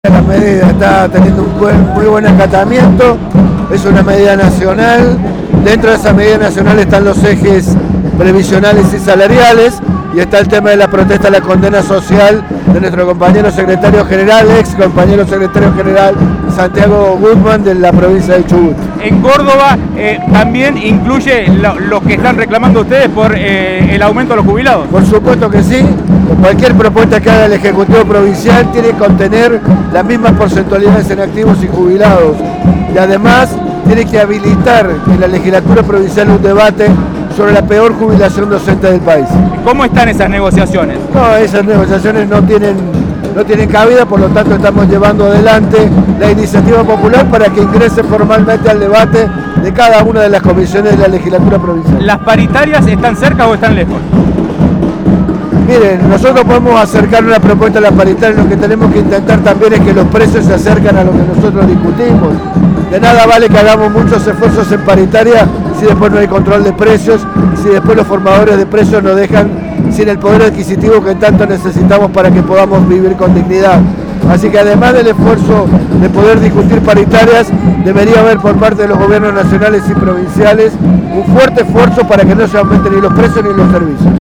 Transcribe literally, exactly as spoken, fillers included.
La medida está teniendo un buen, muy buen acatamiento, es una medida nacional. Dentro de esa medida nacional están los ejes previsionales y salariales, y está el tema de la protesta, la condena social de nuestro compañero secretario general, ex compañero secretario general Santiago Guzmán, de la provincia de Chubut. En Córdoba eh, también incluye lo, lo que están reclamando ustedes por eh, el aumento de los jubilados. Por supuesto que sí. Cualquier propuesta que haga el Ejecutivo Provincial tiene que contener las mismas porcentualidades en activos y jubilados, y además tiene que habilitar en la legislatura provincial un debate sobre la peor jubilación docente del país. ¿Cómo están esas negociaciones? No, esas negociaciones no tienen, no tienen cabida, por lo tanto estamos llevando adelante la iniciativa popular para que ingrese formalmente al debate de cada una de las comisiones de la legislatura provincial. ¿Las paritarias están cerca o están lejos? Miren, nosotros podemos acercar una propuesta a la paritaria, lo que tenemos que intentar también es que los precios se acercan a lo que nosotros discutimos. De nada vale que hagamos muchos esfuerzos en paritaria si después no hay control de precios, si después los formadores de precios nos dejan sin el poder adquisitivo que tanto necesitamos para que podamos vivir con dignidad. Así que además del esfuerzo de poder discutir paritarias, debería haber por parte de los gobiernos nacionales y provinciales un fuerte esfuerzo para que no se aumenten ni los precios ni los servicios.